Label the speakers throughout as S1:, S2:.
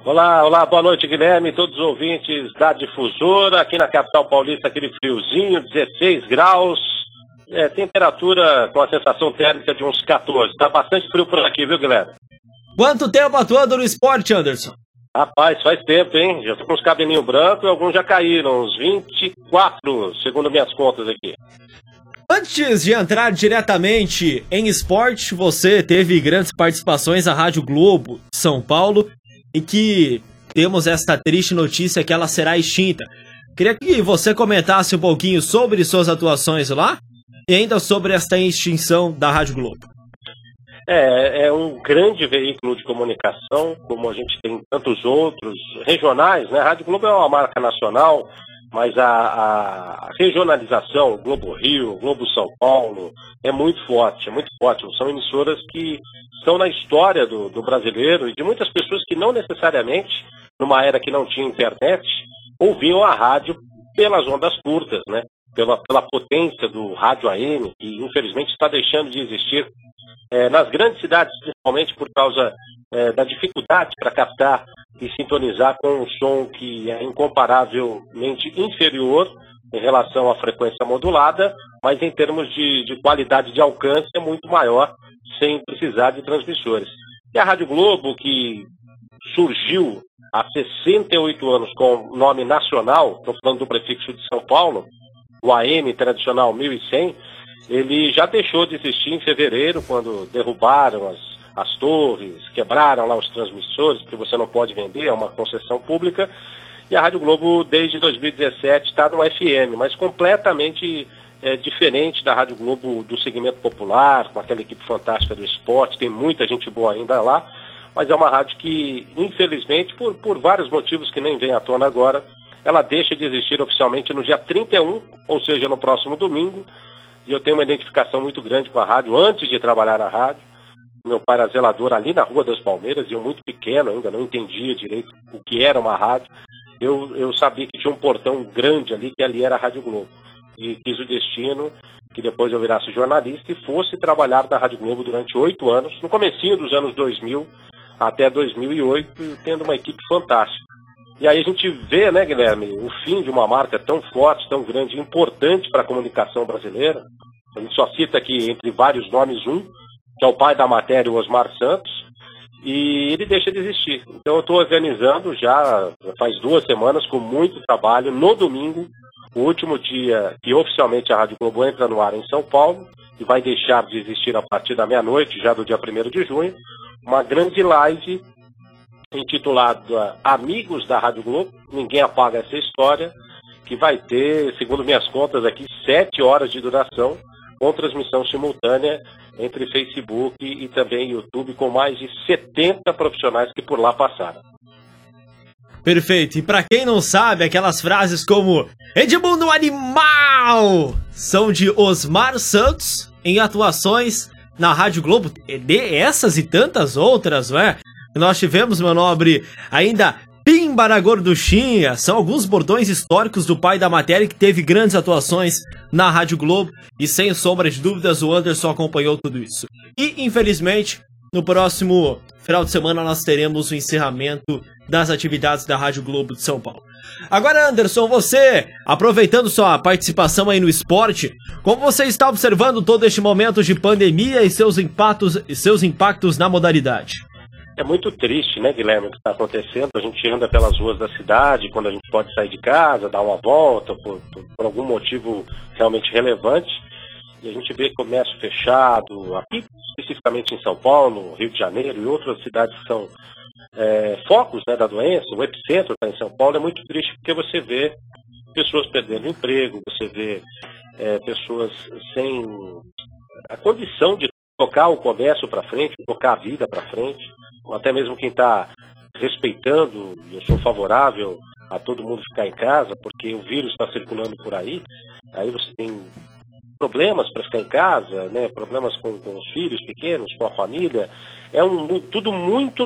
S1: Olá, olá, boa noite, Guilherme, todos os ouvintes da Difusora, aqui na capital paulista, aquele friozinho, 16 graus, temperatura com a sensação térmica de uns 14. Tá bastante frio por aqui, viu, Guilherme?
S2: Quanto tempo atuando no esporte, Anderson?
S1: Rapaz, faz tempo, hein? Já tô com uns cabelinhos brancos e alguns já caíram, uns 24, segundo minhas contas aqui.
S2: Antes de entrar diretamente em esporte, você teve grandes participações na Rádio Globo de São Paulo, em que temos esta triste notícia que ela será extinta. Queria que você comentasse um pouquinho sobre suas atuações lá e ainda sobre esta extinção da Rádio Globo.
S1: É um grande veículo de comunicação, como a gente tem tantos outros regionais, né? A Rádio Globo é uma marca nacional, mas a regionalização, o Globo Rio, o Globo São Paulo, é muito forte, é muito forte. São emissoras que estão na história do brasileiro e de muitas pessoas que não necessariamente, numa era que não tinha internet, ouviam a rádio pelas ondas curtas, né? Pela potência do rádio AM, que infelizmente está deixando de existir nas grandes cidades, principalmente por causa da dificuldade para captar e sintonizar com um som que é incomparavelmente inferior em relação à frequência modulada, mas em termos de qualidade de alcance é muito maior, sem precisar de transmissores. E a Rádio Globo, que surgiu há 68 anos com nome nacional, estou falando do prefixo de São Paulo, o AM tradicional 1100, ele já deixou de existir em fevereiro, quando derrubaram as torres, quebraram lá os transmissores, porque você não pode vender, é uma concessão pública. E a Rádio Globo, desde 2017, está no FM, mas completamente diferente da Rádio Globo do segmento popular, com aquela equipe fantástica do esporte, tem muita gente boa ainda lá, mas é uma rádio que, infelizmente, por vários motivos que nem vem à tona agora, ela deixa de existir oficialmente no dia 31, ou seja, no próximo domingo, e eu tenho uma identificação muito grande com a rádio antes de trabalhar na rádio. Meu pai era zelador ali na Rua das Palmeiras, e eu muito pequeno ainda, não entendia direito o que era uma rádio. Eu sabia que tinha um portão grande ali, que ali era a Rádio Globo. E quis o destino que depois eu virasse jornalista e fosse trabalhar na Rádio Globo durante 8 anos, no comecinho dos anos 2000 até 2008, tendo uma equipe fantástica. E aí a gente vê, né, Guilherme, o fim de uma marca tão forte, tão grande, importante para a comunicação brasileira. A gente só cita aqui, entre vários nomes, que é o pai da matéria, o Osmar Santos, e ele deixa de existir. Então eu estou organizando já faz 2 semanas, com muito trabalho, no domingo, o último dia que oficialmente a Rádio Globo entra no ar em São Paulo, e vai deixar de existir a partir da meia-noite, já do dia 1º de junho, uma grande live intitulada Amigos da Rádio Globo, ninguém apaga essa história, que vai ter, segundo minhas contas aqui, 7 horas de duração, com transmissão simultânea entre Facebook e também YouTube, com mais de 70 profissionais que por lá passaram.
S2: Perfeito. E pra quem não sabe, aquelas frases como Edmundo Animal são de Osmar Santos em atuações na Rádio Globo. De essas e tantas outras, não é? Nós tivemos, meu nobre, ainda Pimba na Gorduchinha. São alguns bordões históricos do pai da matéria que teve grandes atuações na Rádio Globo. E sem sombra de dúvidas, o Anderson acompanhou tudo isso. E, infelizmente, no próximo final de semana nós teremos o encerramento das atividades da Rádio Globo de São Paulo. Agora, Anderson, você, aproveitando sua participação aí no esporte, como você está observando todo este momento de pandemia e seus impactos na modalidade?
S1: É muito triste, né, Guilherme, o que está acontecendo. A gente anda pelas ruas da cidade, quando a gente pode sair de casa, dar uma volta, por algum motivo realmente relevante, e a gente vê comércio fechado, aqui especificamente em São Paulo, Rio de Janeiro e outras cidades que são focos, né, da doença. O epicentro está em São Paulo. É muito triste porque você vê pessoas perdendo emprego, você vê pessoas sem a condição de tocar o comércio para frente, tocar a vida para frente, ou até mesmo quem está respeitando, e eu sou favorável a todo mundo ficar em casa, porque o vírus está circulando por aí você tem problemas para ficar em casa, né? Problemas com os filhos pequenos, com a família. Tudo muito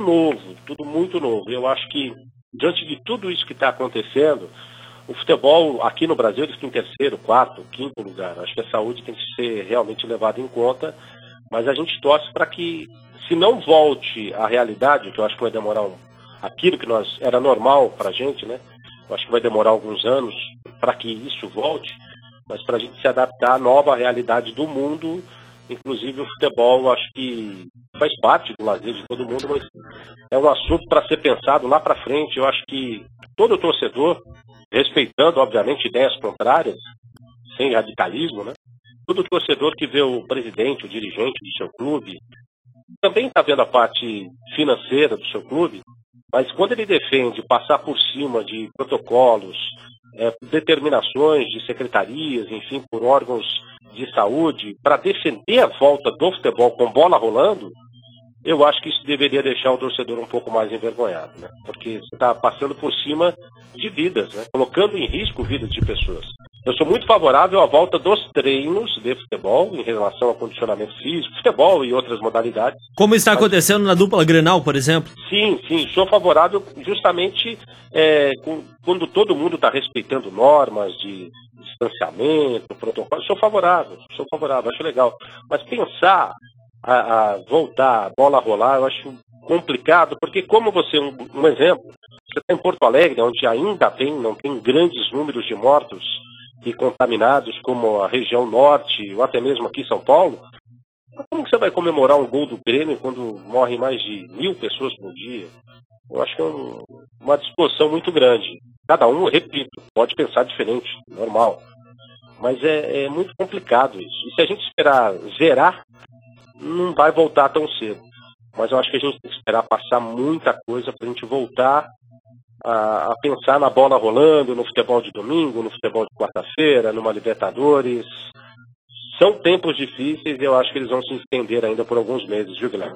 S1: novo. Eu acho que, diante de tudo isso que está acontecendo, o futebol aqui no Brasil ele fica em 3º, 4º, 5º lugar. Acho que a saúde tem que ser realmente levada em conta, mas a gente torce para que, se não volte à realidade, que eu acho que vai demorar aquilo que era normal para a gente, né? Eu acho que vai demorar alguns anos para que isso volte, mas para a gente se adaptar à nova realidade do mundo, inclusive o futebol, eu acho que faz parte do lazer de todo mundo, mas é um assunto para ser pensado lá para frente. Eu acho que todo torcedor, respeitando, obviamente, ideias contrárias, sem radicalismo, né? Todo torcedor que vê o presidente, o dirigente do seu clube, também está vendo a parte financeira do seu clube, mas quando ele defende passar por cima de protocolos, determinações de secretarias, enfim, por órgãos de saúde, para defender a volta do futebol com bola rolando, eu acho que isso deveria deixar o torcedor um pouco mais envergonhado, né? Porque você está passando por cima de vidas, né? Colocando em risco vidas de pessoas. Eu sou muito favorável à volta dos treinos de futebol em relação ao condicionamento físico, futebol e outras modalidades.
S2: Como está acontecendo na dupla Grenal, por exemplo?
S1: Sim, sou favorável justamente quando todo mundo está respeitando normas de distanciamento, protocolo. Sou favorável, acho legal. Mas pensar a voltar, a bola a rolar, eu acho complicado, porque como você, um exemplo, você está em Porto Alegre, onde ainda não tem grandes números de mortos e contaminados como a região norte, ou até mesmo aqui em São Paulo, como que você vai comemorar um gol do Grêmio quando morrem mais de 1.000 pessoas por dia? Eu acho que é uma discussão muito grande. Cada um, repito, pode pensar diferente, normal. Mas é muito complicado isso. E se a gente esperar zerar, não vai voltar tão cedo. Mas eu acho que a gente tem que esperar passar muita coisa para a gente voltar a pensar na bola rolando, no futebol de domingo, no futebol de quarta-feira, numa Libertadores. São tempos difíceis e eu acho que eles vão se estender ainda por alguns meses, viu, Guilherme?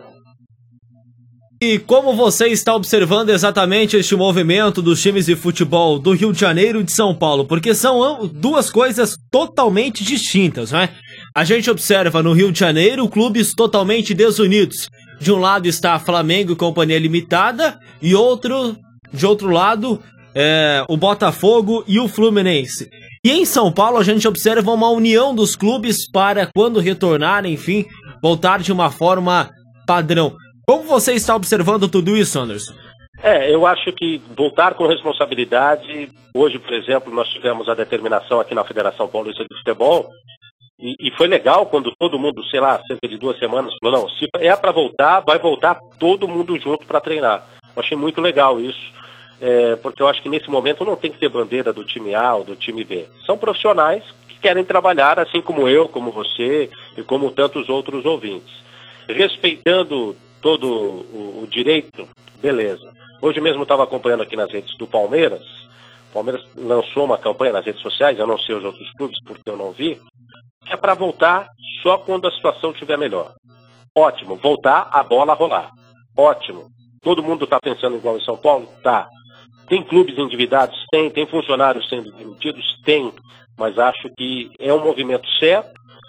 S2: E como você está observando exatamente este movimento dos times de futebol do Rio de Janeiro e de São Paulo? Porque são duas coisas totalmente distintas, né? A gente observa no Rio de Janeiro clubes totalmente desunidos. De um lado está Flamengo e Companhia Limitada e de outro lado o Botafogo e o Fluminense. E em São Paulo a gente observa uma união dos clubes para quando retornar, enfim, voltar de uma forma padrão. Como você está observando tudo isso, Anderson?
S1: Eu acho que voltar com responsabilidade. Hoje, por exemplo, nós tivemos a determinação aqui na Federação Paulista de Futebol e foi legal quando todo mundo, sei lá, cerca de 2 semanas, falou, não, se é para voltar, vai voltar todo mundo junto para treinar. Eu achei muito legal isso, porque eu acho que nesse momento não tem que ter bandeira do time A ou do time B. São profissionais que querem trabalhar assim como eu, como você e como tantos outros ouvintes. Respeitando todo o direito, beleza. Hoje mesmo estava acompanhando aqui nas redes do Palmeiras. O Palmeiras lançou uma campanha nas redes sociais, eu não sei os outros clubes porque eu não vi, que é para voltar só quando a situação estiver melhor. Ótimo, voltar a bola a rolar. Ótimo. Todo mundo está pensando igual em São Paulo? Tá. Tem clubes endividados? Tem funcionários sendo demitidos? Tem. Mas acho que é um movimento certo,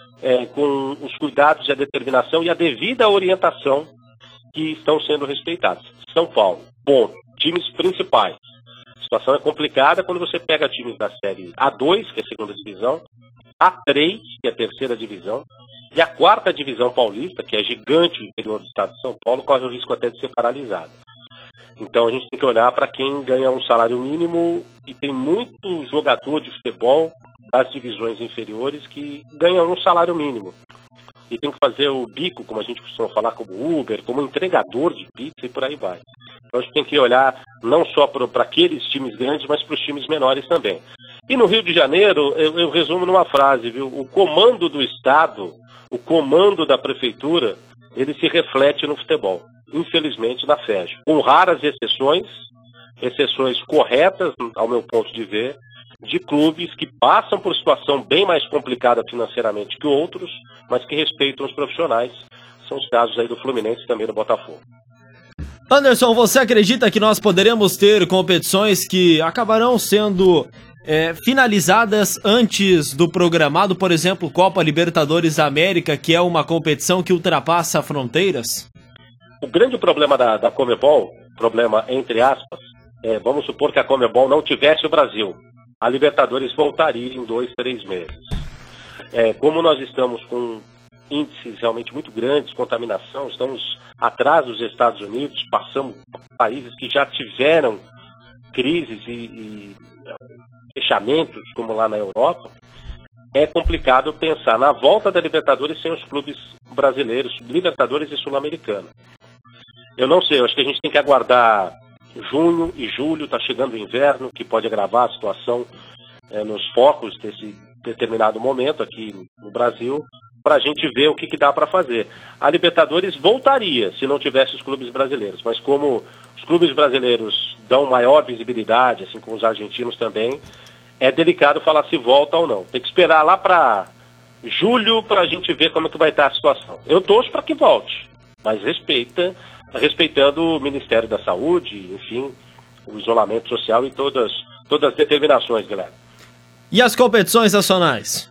S1: com os cuidados e a determinação e a devida orientação que estão sendo respeitados. São Paulo, ponto. Times principais. A situação é complicada quando você pega times da série A2, que é a segunda divisão, A3, que é a terceira divisão, e a 4ª divisão paulista, que é gigante no interior do estado de São Paulo, corre o risco até de ser paralisada. Então a gente tem que olhar para quem ganha um salário mínimo e tem muito jogador de futebol das divisões inferiores que ganham um salário mínimo. E tem que fazer o bico, como a gente costuma falar, como Uber, como entregador de pizza e por aí vai. Então a gente tem que olhar não só para aqueles times grandes, mas para os times menores também. E no Rio de Janeiro, eu resumo numa frase, viu? O comando do Estado, o comando da Prefeitura, ele se reflete no futebol. Infelizmente, na FERJ. Com raras exceções corretas, ao meu ponto de ver, de clubes que passam por situação bem mais complicada financeiramente que outros, mas que respeitam os profissionais. São os casos aí do Fluminense e também do Botafogo.
S2: Anderson, você acredita que nós poderemos ter competições que acabarão sendo finalizadas antes do programado, por exemplo, Copa Libertadores da América, que é uma competição que ultrapassa fronteiras?
S1: O grande problema da Conmebol, problema entre aspas, vamos supor que a Conmebol não tivesse o Brasil. A Libertadores voltaria em 2, 3 meses. Como nós estamos com índices realmente muito grandes de contaminação, estamos atrás dos Estados Unidos, passamos países que já tiveram crises e fechamentos, como lá na Europa. É complicado pensar na volta da Libertadores sem os clubes brasileiros, Libertadores e Sul-Americano. Eu não sei, eu acho que a gente tem que aguardar junho e julho, está chegando o inverno, que pode agravar a situação nos focos desse determinado momento aqui no Brasil, para a gente ver o que dá para fazer. A Libertadores voltaria se não tivesse os clubes brasileiros, mas como os clubes brasileiros dão maior visibilidade, assim como os argentinos também, é delicado falar se volta ou não. Tem que esperar lá para julho para a gente ver como é que vai estar a situação. Eu torço para que volte, mas respeitando o Ministério da Saúde, enfim, o isolamento social e todas as determinações, Guilherme.
S2: E as competições nacionais?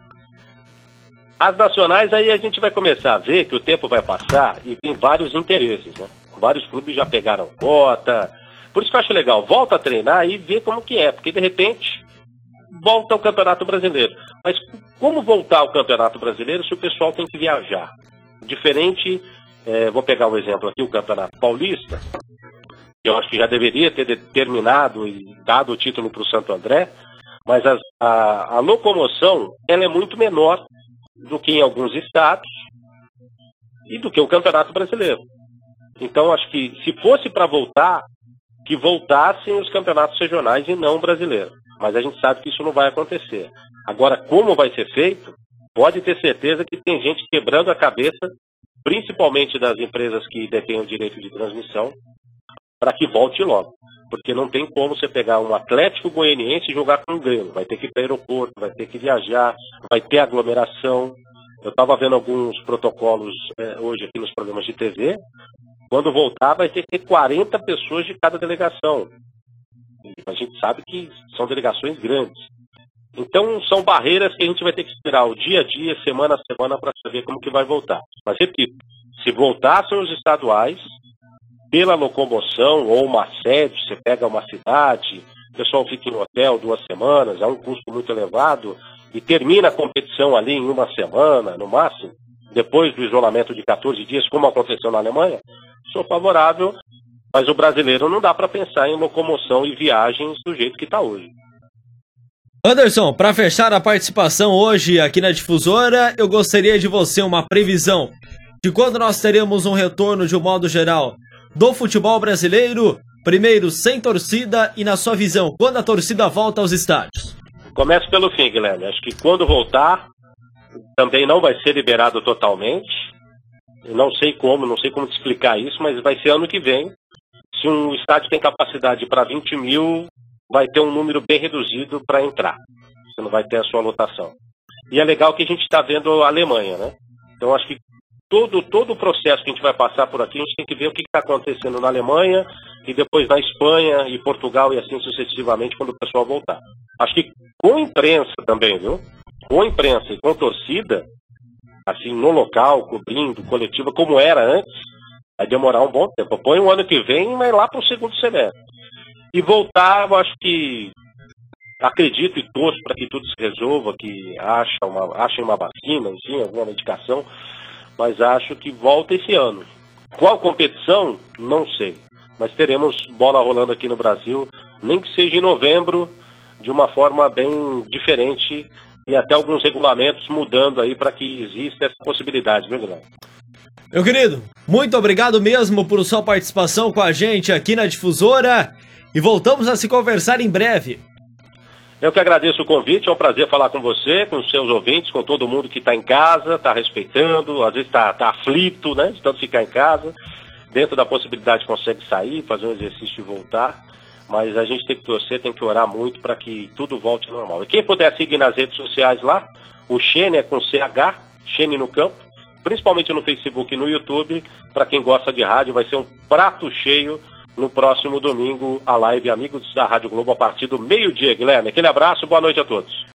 S1: As nacionais, aí a gente vai começar a ver que o tempo vai passar e tem vários interesses, né? Vários clubes já pegaram cota. Por isso que eu acho legal, volta a treinar e ver como que é, porque de repente volta ao Campeonato Brasileiro. Mas como voltar ao Campeonato Brasileiro se o pessoal tem que viajar? Diferente, vou pegar um exemplo aqui, o Campeonato Paulista, que eu acho que já deveria ter terminado e dado o título para o Santo André, mas a locomoção ela é muito menor do que em alguns estados e do que o Campeonato Brasileiro. Então, acho que se fosse para voltar, que voltassem os campeonatos regionais e não o brasileiro. Mas a gente sabe que isso não vai acontecer. Agora, como vai ser feito, pode ter certeza que tem gente quebrando a cabeça, principalmente das empresas que detêm o direito de transmissão, para que volte logo. Porque não tem como você pegar um Atlético Goianiense e jogar com um Grêmio. Vai ter que ir para o aeroporto, vai ter que viajar, vai ter aglomeração. Eu estava vendo alguns protocolos hoje aqui nos programas de TV. Quando voltar, vai ter que ter 40 pessoas de cada delegação. A gente sabe que são delegações grandes. Então, são barreiras que a gente vai ter que esperar o dia a dia, semana a semana, para saber como que vai voltar. Mas, repito, se voltassem os estaduais, pela locomoção ou uma sede, você pega uma cidade, o pessoal fica em hotel 2 semanas, é um custo muito elevado, e termina a competição ali em 1 semana, no máximo, depois do isolamento de 14 dias, como aconteceu na Alemanha, sou favorável, mas o brasileiro não dá para pensar em locomoção e viagens do jeito que está hoje.
S2: Anderson, para fechar a participação hoje aqui na Difusora, eu gostaria de você uma previsão de quando nós teremos um retorno de um modo geral do futebol brasileiro, primeiro sem torcida e na sua visão, quando a torcida volta aos estádios?
S1: Começo pelo fim, Guilherme. Acho que quando voltar, também não vai ser liberado totalmente. Eu não sei como te explicar isso, mas vai ser ano que vem. Se um estádio tem capacidade para 20 mil, vai ter um número bem reduzido para entrar. Você não vai ter a sua lotação. E é legal que a gente está vendo a Alemanha, né? Então acho que todo o processo que a gente vai passar por aqui, a gente tem que ver o que está acontecendo na Alemanha e depois na Espanha e Portugal e assim sucessivamente quando o pessoal voltar. Acho que com imprensa também, viu? Com imprensa e com torcida, assim, no local, cobrindo, coletiva, como era antes, vai demorar um bom tempo. Põe o ano que vem, mas lá para o segundo semestre. E voltar, eu acho que acredito e torço para que tudo se resolva, que achem uma vacina, enfim, alguma medicação, mas acho que volta esse ano. Qual competição? Não sei. Mas teremos bola rolando aqui no Brasil, nem que seja em novembro, de uma forma bem diferente e até alguns regulamentos mudando aí para que exista essa possibilidade, viu, Guilherme?
S2: Meu querido, muito obrigado mesmo por sua participação com a gente aqui na Difusora e voltamos a se conversar em breve.
S1: Eu que agradeço o convite, é um prazer falar com você, com os seus ouvintes, com todo mundo que está em casa, está respeitando, às vezes está aflito, né, de tanto ficar em casa. Dentro da possibilidade consegue sair, fazer um exercício e voltar, mas a gente tem que torcer, tem que orar muito para que tudo volte ao normal. E quem puder seguir nas redes sociais lá, o Xene é com CH, Xene no Campo, principalmente no Facebook e no YouTube, para quem gosta de rádio, vai ser um prato cheio no próximo domingo, a live Amigos da Rádio Globo a partir do meio-dia, Guilherme. Aquele abraço, boa noite a todos.